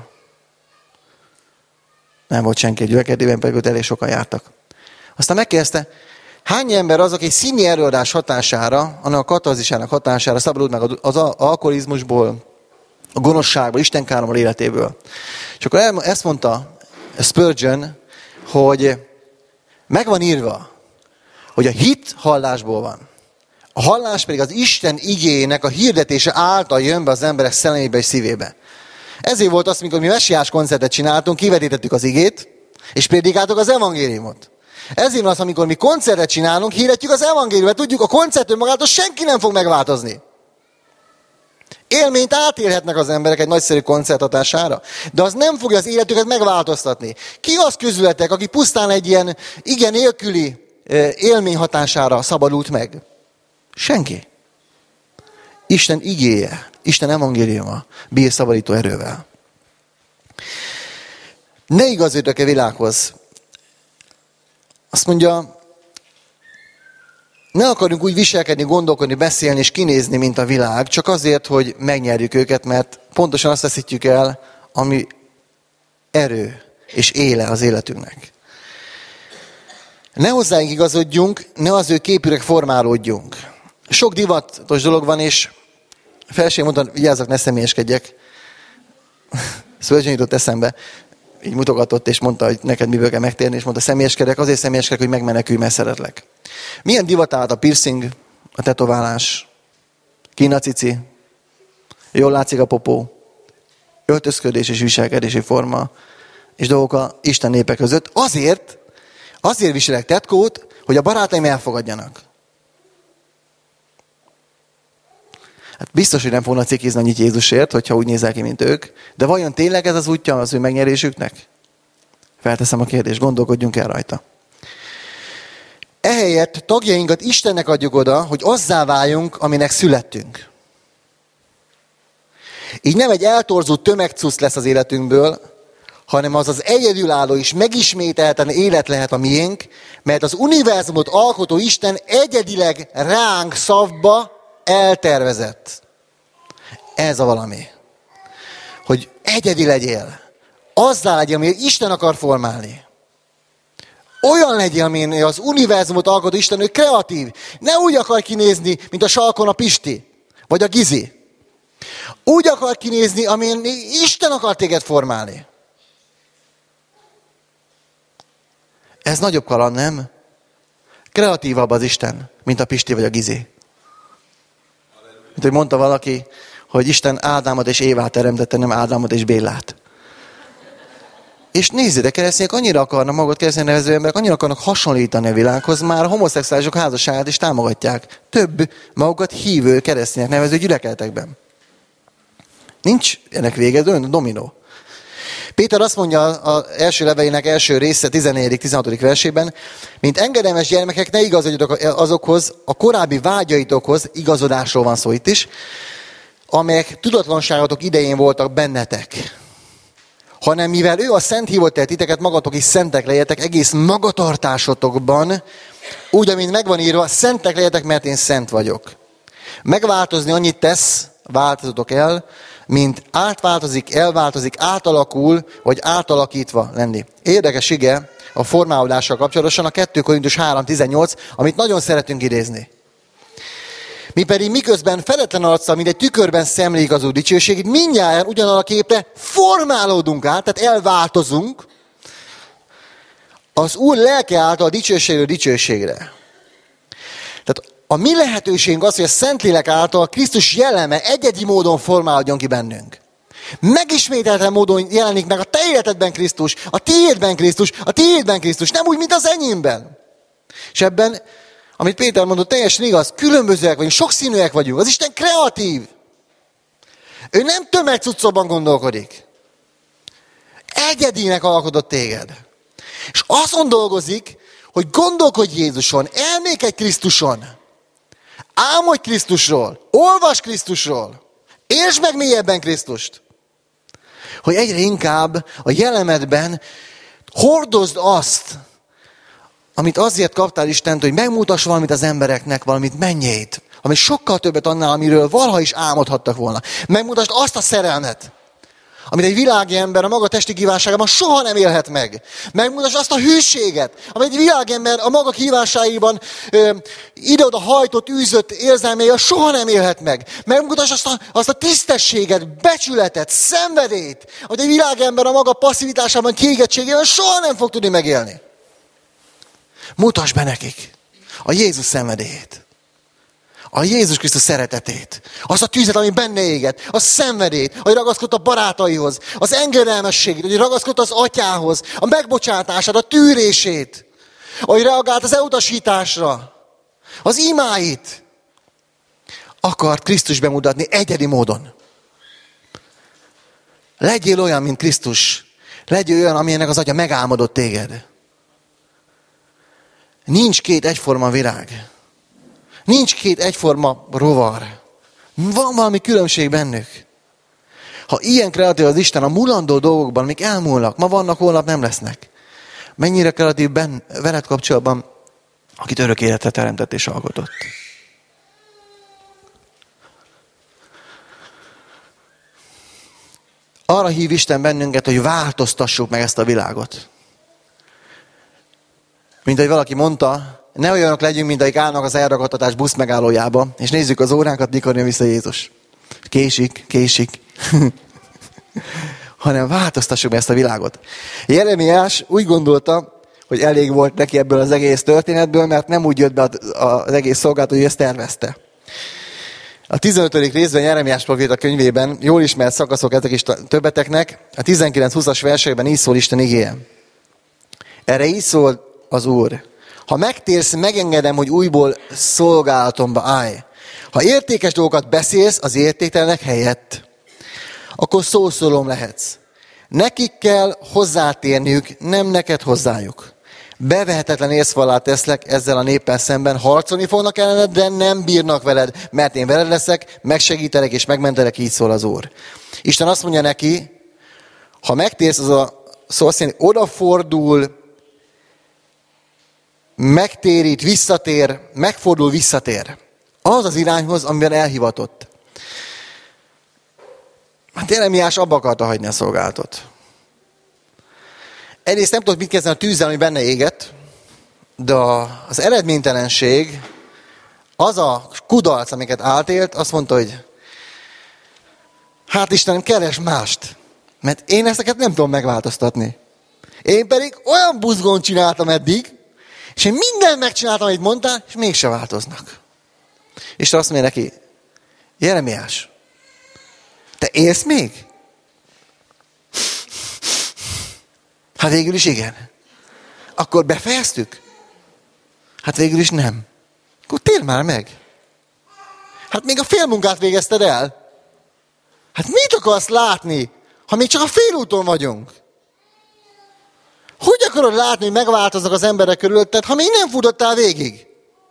Nem volt senki a gyülekezetében, pedig ott elég sokan jártak. Aztán megkérdezte, hány ember az, aki színi előadás hatására, annak a katarzisának hatására szabadult meg az alkoholizmusból, a gonoszságból, Isten káromló életéből? És akkor ezt mondta Spurgeon, hogy meg van írva, hogy a hit hallásból van. A hallás pedig az Isten igéjének a hirdetése által jön be az emberek szellemébe és szívébe. Ezért volt az, amikor mi messiás koncertet csináltunk, kivetítettük az igét, és prédikáltuk az evangéliumot. Ezért van az, amikor mi koncertet csinálunk, hirdetjük az evangéliumot, tudjuk, a koncertől magától senki nem fog megváltozni. Élményt átélhetnek az emberek egy nagyszerű koncert hatására, de az nem fogja az életüket megváltoztatni. Ki az közületek, aki pusztán egy ilyen igen nélküli élmény hatására szabadult meg? Senki. Isten igéje, Isten evangéliuma bír szabadító erővel. Ne igazodjatok a világhoz. Azt mondja, ne akarjunk úgy viselkedni, gondolkodni, beszélni és kinézni, mint a világ, csak azért, hogy megnyerjük őket, mert pontosan azt veszítjük el, ami erő és éle az életünknek. Ne hozzáink igazodjunk, ne az ő képűre formálódjunk. Sok divatos dolog van, és felség mondtam, vigyázzak, ne személyeskedjek. Spurgeon jutott eszembe. Így mutogatott, és mondta, hogy neked miből kell megtérni, és mondta, személyeskedek, azért személyeskedek, hogy megmenekülj, mert szeretlek. Milyen divat állt a piercing, a tetoválás, kínacici, jól látszik a popó, öltözködés és viselkedési forma, és dolgok a Isten népe között. Azért, azért viselek tetkót, hogy a barátaim elfogadjanak. Hát biztos, hogy nem fognak cikizni annyit Jézusért, hogyha úgy nézel ki, mint ők. De vajon tényleg ez az útja az ő megnyerésüknek? Felteszem a kérdést, gondolkodjunk el rajta. Ehelyett tagjainkat Istennek adjuk oda, hogy azzá váljunk, aminek születtünk. Így nem egy eltorzult tömegcusz lesz az életünkből, hanem az az egyedülálló és megismételten élet lehet a miénk, mert az univerzumot alkotó Isten egyedileg ránk szabva eltervezett. Ez a valami. Hogy egyedi legyél. Azzá legyél, amiért Isten akar formálni. Olyan legyél, mint az univerzumot alkotó Isten, ő kreatív. Ne úgy akar kinézni, mint a sarkon a Pisti, vagy a Gizi. Úgy akar kinézni, amilyen Isten akar téged formálni. Ez nagyobb kaland, nem? Kreatívabb az Isten, mint a Pisti vagy a Gizi. Mint hogy mondta valaki, hogy Isten Ádámot és Évát teremtette, nem Ádámot és Bélát. És nézzétek, keresztények annyira akarnak, magukat keresztény nevező emberek annyira akarnak hasonlítani a világhoz, már a homoszexuálisok házasságát is támogatják. Több magukat hívő keresztények nevező gyülekezetekben. Nincs ennek vége, de dominó. Péter azt mondja az első levelének első része, tizennegyedik tizenhatodik versében, mint engedelmes gyermekek, ne igazodjatok azokhoz, a korábbi vágyaitokhoz, igazodásról van szó itt is, amelyek tudatlanságatok idején voltak bennetek. Hanem mivel ő a szent hívott el titeket, magatok is szentek legyetek egész magatartásotokban, úgy, amint megvan írva, szentek legyetek, mert én szent vagyok. Megváltozni annyit tesz, változatok el, mint átváltozik, elváltozik, átalakul, vagy átalakítva lenni. Érdekes ige a formálódással kapcsolatosan a kettő Korintus három tizennyolc, amit nagyon szeretünk idézni. Mi pedig miközben feletlen arccal, mint egy tükörben szemléljük az Úr dicsőségét, mindnyájan ugyanarra a képre formálódunk át, tehát elváltozunk az Úr lelke által a dicsőségről dicsőségre. Tehát a mi lehetőségünk az, hogy a Szentlélek által Krisztus jelleme egyedi módon formálódjon ki bennünk. Megismételten módon jelenik meg a te életedben Krisztus, a tiédben Krisztus, a tiédben Krisztus, nem úgy, mint az enyémben. És ebben, amit Péter mondott, teljesen igaz, különbözőek vagyunk, sokszínűek vagyunk. Az Isten kreatív. Ő nem tömegcuccokban gondolkodik. Egyedinek alkotott téged. És azon dolgozik, hogy gondolkodj Jézuson, elmékedj Krisztuson, álmodj Krisztusról, olvasd Krisztusról, értsd meg mélyebben Krisztust. Hogy egyre inkább a jelenedben hordozd azt, amit azért kaptál Istent, hogy megmutass valamit az embereknek, valamit mennyét, ami sokkal többet annál, amiről valaha is álmodhattak volna. Megmutasd azt a szerelmet, amit egy világi ember a maga testi kívánságában soha nem élhet meg. Megmutasd azt a hűséget, amit egy világi ember a maga kívánságaiban ide-oda hajtott, űzött érzelmével soha nem élhet meg. Megmutasd azt a, azt a tisztességet, becsületet, szenvedélyt, amit egy világi ember a maga passzivitásában, kiégettségében soha nem fog tudni megélni. Mutasd be nekik a Jézus szenvedélyét. A Jézus Krisztus szeretetét. Azt a tüzet, ami benne éget. A szenvedélyt, hogy ragaszkodt a barátaihoz. Az engedelmességét, hogy ragaszkodt az atyához. A megbocsátását, a tűrését. Hogy reagált az elutasításra. Az imáit. Akart Krisztus bemutatni egyedi módon. Legyél olyan, mint Krisztus. Legyél olyan, amilyennek az atya megálmodott téged. Nincs két egyforma virág. Nincs két egyforma rovar. Van valami különbség bennük. Ha ilyen kreatív az Isten a mulandó dolgokban, amik elmúlnak, ma vannak, holnap nem lesznek. Mennyire kreatív ben, veled kapcsolatban, akit örök életre teremtett és alkotott. Arra hív Isten bennünket, hogy változtassuk meg ezt a világot. Mint ahogy valaki mondta, ne olyanok legyünk, mint akik állnak az elragadtatás busz megállójába, és nézzük az óránkat, mikor jön vissza Jézus. Késik, késik. Hanem változtassuk meg ezt a világot. Jeremiás úgy gondolta, hogy elég volt neki ebből az egész történetből, mert nem úgy jött be az egész szolgálat, hogy ezt tervezte. A tizenötödik részben Jeremiás proféta könyvében jól ismert szakaszok ezek is többeteknek, a tizenkilenc húszas versekben így szól Isten igéje. Erre így szól az Úr. Ha megtérsz, megengedem, hogy újból szolgálatomba állj. Ha értékes dolgokat beszélsz az értéktelenek helyett, akkor szószólom lehetsz. Nekik kell hozzátérniük, nem neked hozzájuk. Bevehetetlen észvallát teszlek ezzel a néppel szemben, harcolni fognak ellened, de nem bírnak veled, mert én veled leszek, megsegítelek és megmentelek, így szól az Úr. Isten azt mondja neki, ha megtérsz, az a szó azt jelenti, odafordul, megtérít, visszatér, megfordul, visszatér. Az az irányhoz, amiben elhivatott. Hát Jeremiás abba akarta hagyni a szolgálatot. Egyrészt nem tudott mit kezdeni a tűzzel, ami benne égett. de az eredménytelenség, az a kudarc, amiket átélt, azt mondta, hogy hát Istenem, keres mást. Mert én ezeket nem tudom megváltoztatni. Én pedig olyan buzgón csináltam eddig, és én mindent megcsináltam, amit mondtál, és mégse változnak. Isten azt mondja neki, Jeremiás, te élsz még? Hát végül is igen. Akkor befejeztük? Hát végül is nem. Akkor térj már meg. Hát még a félmunkát végezted el. Hát mit akarsz látni, ha még csak a félúton vagyunk? Hogy akarod látni, hogy megváltoznak az emberek körülötted, ha még nem futottál végig?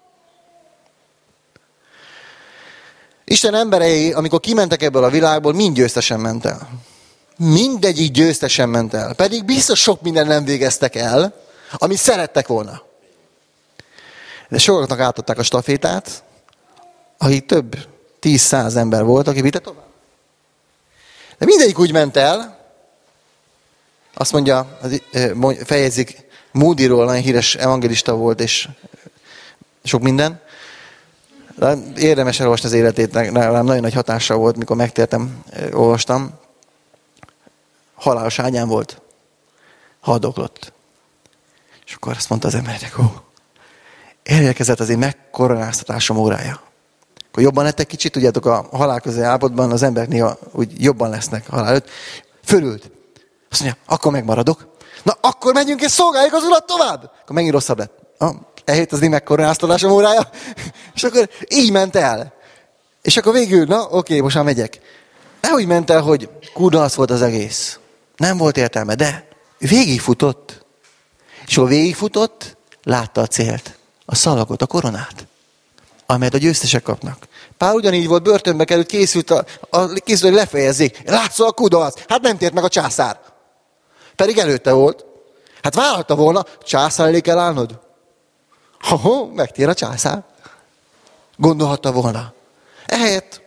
Isten emberei, amikor kimentek ebből a világból, mind győztesen ment el. Mindegyik győztesen ment el. Pedig biztos sok minden nem végeztek el, amit szerettek volna. De sokaknak átadták a stafétát, akik több tíz-száz ember volt, aki vitte tovább. De mindegyik úgy ment el, azt mondja, fejezik, Moodyról, nagyon híres evangelista volt, és sok minden. De érdemes elolvasni az életét, rám nagyon nagy hatással volt, mikor megtértem, olvastam. Halálos ágyán volt, haldoklott. És akkor azt mondta az embernek, ó, elérkezett az én megkoronáztatásom órája. Akkor jobban lettek kicsit, tudjátok, a halál közeli állapotban az emberek néha úgy jobban lesznek halál előtt. Fölült. Azt mondja, akkor megmaradok. Na, akkor megyünk és szolgáljuk az Urat tovább. Akkor megint rosszabb lett. Ah, eljött az én megkoronáztatásom órája. És akkor így ment el. És akkor végül, na oké, most már megyek. De úgy ment el, hogy kudarc volt az egész. Nem volt értelme, de végigfutott. És ahol végigfutott, látta a célt. A szalagot, a koronát, amelyet a győztesek kapnak. Pál ugyanígy volt, börtönbe került, készült, a, a, készült hogy lefejezzék. Látszol a kudarc. Hát nem tért meg a császár. Pedig előtte volt. Hát vállalta volna, császár elé kell állnod. Ha, megtér a császár. Gondolhatta volna. Ehelyett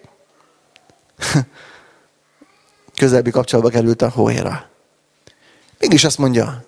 közelebbi kapcsolatba került a hóhéra. Mégis azt mondja,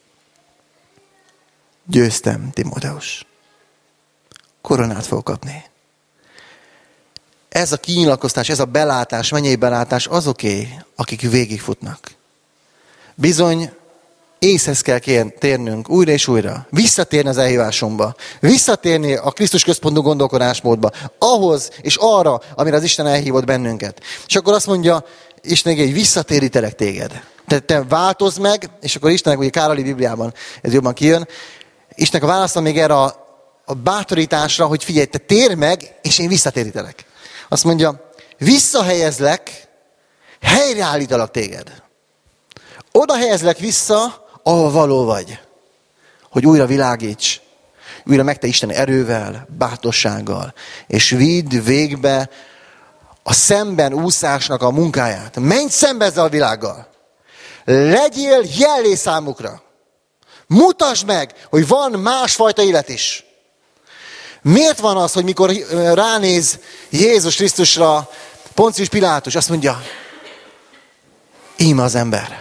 győztem, Timóteus. Koronát fog kapni. Ez a kinyilatkoztás, ez a belátás, mennyei belátás azoké, akik végigfutnak. Bizony, észhez kell térnünk újra és újra. Visszatérni az elhívásomba. Visszatérni a Krisztus központú gondolkodásmódba. Ahhoz és arra, amire az Isten elhívott bennünket. És akkor azt mondja, Isten egy visszatérítelek téged. Te, te változz meg, és akkor Istennek, ugye Károli Bibliában ez jobban kijön, Istennek a válasza még erre a, a bátorításra, hogy figyelj, te térj meg, és én visszatérítelek. Azt mondja, visszahelyezlek, helyreállítalak téged. Oda helyezlek vissza, ahol való vagy. Hogy újra világíts. Újra meg te Isten erővel, bátorsággal. És vidd végbe a szemben úszásnak a munkáját. Menj szembe ezzel a világgal. Legyél jellé számukra. Mutasd meg, hogy van másfajta élet is. Miért van az, hogy mikor ránéz Jézus Krisztusra Poncius Pilátus, azt mondja, íme az ember.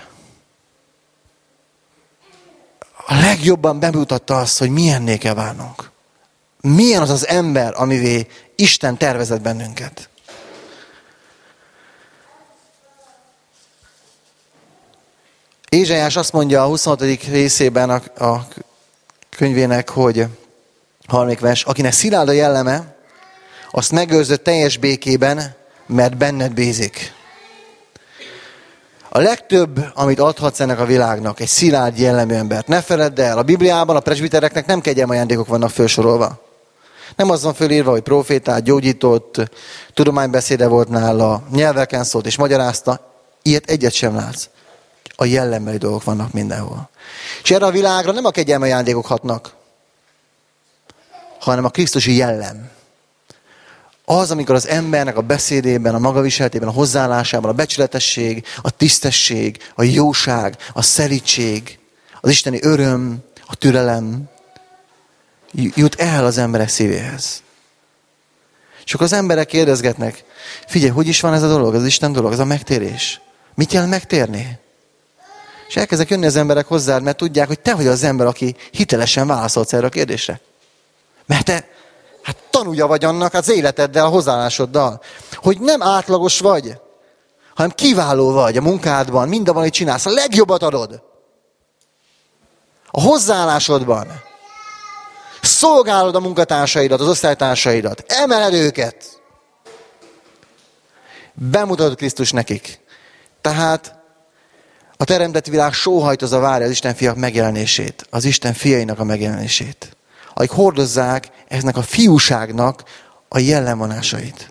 A legjobban bemutatta azt, hogy milyenné kell válnunk. Milyen az az ember, amivé Isten tervezett bennünket. Ézsaiás azt mondja a huszonhatodik részében a, a könyvének, hogy harmadik vers, akinek szilárd a jelleme, azt megőrzött teljes békében, mert benned bízik. A legtöbb, amit adhatsz ennek a világnak, egy szilárd jellemű embert. Ne feledd el, a Bibliában a presbitereknek nem kegyelmi ajándékok vannak felsorolva. Nem az van fölírva, hogy profétát, gyógyított, tudománybeszéde volt nála, nyelveken szólt és magyarázta. Ilyet egyet sem látsz. A jellembeli dolgok vannak mindenhol. És erre a világra nem a kegyelmi ajándékok hatnak, hanem a krisztusi jellem. Az, amikor az embernek a beszédében, a magaviseletében, a hozzáállásában, a becsületesség, a tisztesség, a jóság, a szelídség, az isteni öröm, a türelem jut el az emberek szívéhez. És akkor az emberek kérdezgetnek, figyelj, hogy is van ez a dolog, ez az Isten dolog, ez a megtérés. Mit jelent megtérni? És elkezdek jönni az emberek hozzád, mert tudják, hogy te vagy az ember, aki hitelesen válaszolsz erre a kérdésre. Mert te hát tanulja vagy annak az életeddel, a hozzáállásoddal, hogy nem átlagos vagy, hanem kiváló vagy a munkádban, mindabban, amit csinálsz, a legjobbat adod. A hozzáállásodban. Szolgálod a munkatársaidat, az osztálytársaidat. Emeled őket. Bemutatod Krisztus nekik. Tehát a teremtett világ sóhajtozva várja az Isten fiak megjelenését. Az Isten fiainak a megjelenését. Akik hordozzák eznek a fiúságnak a jellemvonásait.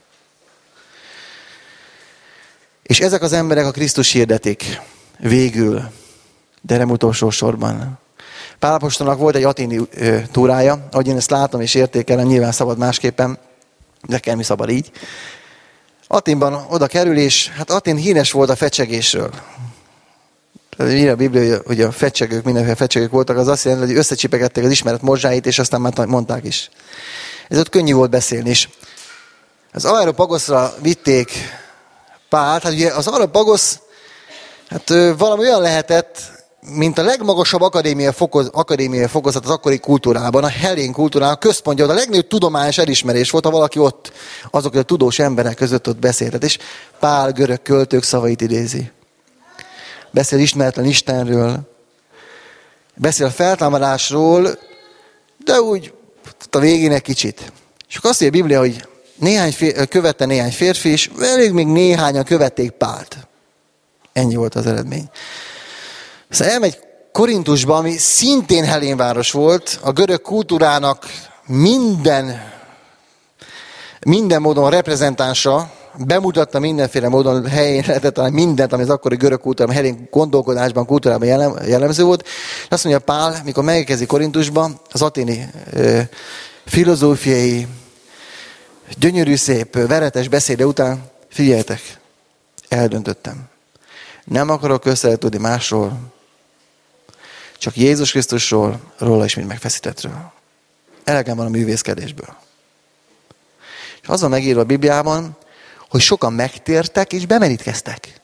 És ezek az emberek a Krisztus hirdetik. Végül. De nem utolsó sorban. Pál apostolnak volt egy aténi ö, túrája, ahogy én ezt látom és értékelem, nyilván szabad másképpen, de kell mi szabad így. Aténban oda kerül, és hát Atén híres volt a fecsegésről. Ír a Biblia, hogy a fecsegők, mindenféle fecsegők voltak, az azt jelenti, hogy összecsipegették az ismeret morzsáit, és aztán már mondták is. Ez ott könnyű volt beszélni is. Az Areopagoszra vitték Pált, hát ugye az Areopagosz hát valami olyan lehetett, mint a legmagasabb akadémiai fokoz, akadémiai fokozat az akkori kultúrában, a hellén kultúrában, a központja, a legnagyobb tudományos elismerés volt, ha valaki ott, azok a tudós emberek között ott beszéltet, és Pál görög költők szavait idézi. Beszél ismeretlen Istenről, beszél a feltámadásról, de úgy a végén egy kicsit. És akkor azt mondja a Biblia, hogy néhány fér, követte néhány férfi, és elég még néhányan követték Pált. Ennyi volt az eredmény. Szóval elmegy Korintusba, ami szintén hellénváros volt, a görög kultúrának minden, minden módon reprezentánsa, bemutatta mindenféle módon, helyén lehetett talán mindent, ami az akkori görög kultúrában, helyén gondolkodásban, kultúrában jellem, jellemző volt. És azt mondja Pál, mikor megérkezik Korintusba, az aténi ö, filozófiai, gyönyörű szép, veretes beszéde után, figyeljetek, eldöntöttem. Nem akarok össze tudni másról, csak Jézus Krisztusról, róla is, mint megfeszítettről. Elegem van a művészkedésből. És az van megírva a Bibliában, hogy sokan megtértek és bemerítkeztek.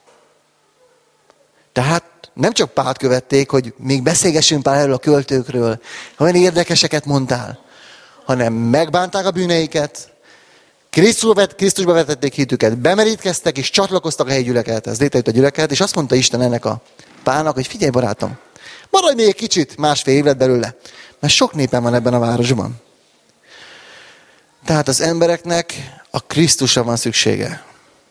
Tehát nem csak Pált követték, hogy még beszélgessünk Pál erről a költőkről, olyan érdekeseket mondtál, hanem megbánták a bűneiket, Krisztusba vetették hitüket, bemerítkeztek és csatlakoztak a helyi gyülekezethez. Létrejött a gyülekezet, és azt mondta Isten ennek a Pálnak, hogy figyelj barátom, maradj még egy kicsit, másfél év lett belőle, mert sok népen van ebben a városban. Tehát az embereknek a Krisztusra van szüksége.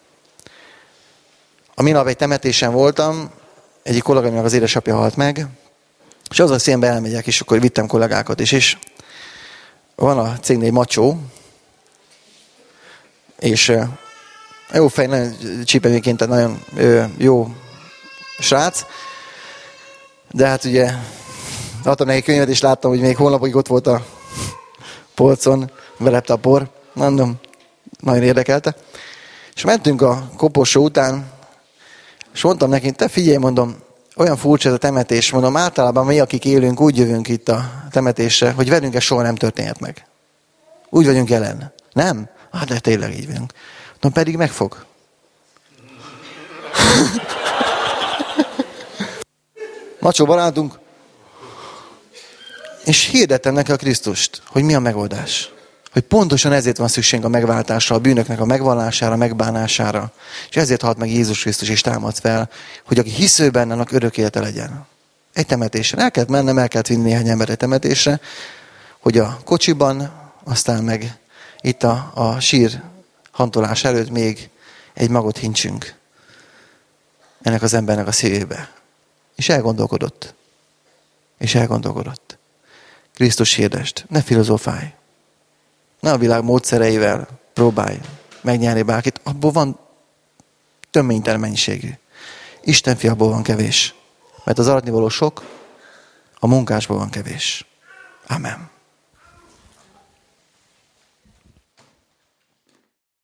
A minap egy temetésen voltam, egyik kollégámnak az édesapja halt meg, és az a színbe elmegyek, és akkor vittem kollégákat is, és van a cégnél egy macsó, és jó fej, nagyon csípeményként, tehát nagyon jó srác, de hát ugye adtam neki könyvet, és láttam, hogy még hónapokig ott volt a polcon, belepte a por, mondom, nagyon érdekelte. És mentünk a koporsó után, és mondtam neki, te figyelj, mondom, olyan furcsa ez a temetés, mondom, általában mi, akik élünk, úgy jövünk itt a temetésre, hogy velünk ez soha nem történhet meg. Úgy vagyunk jelen. Nem? Hát de tényleg így vagyunk. Na pedig megfog. Macsó barátunk, és hirdettem neki a Krisztust, hogy mi a megoldás. Hogy pontosan ezért van szükség a megváltásra, a bűnöknek a megvallására, megbánására. És ezért halt meg Jézus Krisztus és támad fel, hogy aki hisző benne, annak örök élete legyen. Egy temetésre. El kellett mennem, el kellett vinni néhány ember egy temetésre, hogy a kocsiban, aztán meg itt a, a sír hantolás előtt még egy magot hintsünk ennek az embernek a szívébe. És elgondolkodott. És elgondolkodott. Krisztus hirdest. Ne filozofálj. Ne a világ módszereivel próbálj megnyerni bárkit. Abból van töménytelen mennyiségű. Isten fiából van kevés. Mert az aratnivaló sok, a munkásból van kevés. Amen.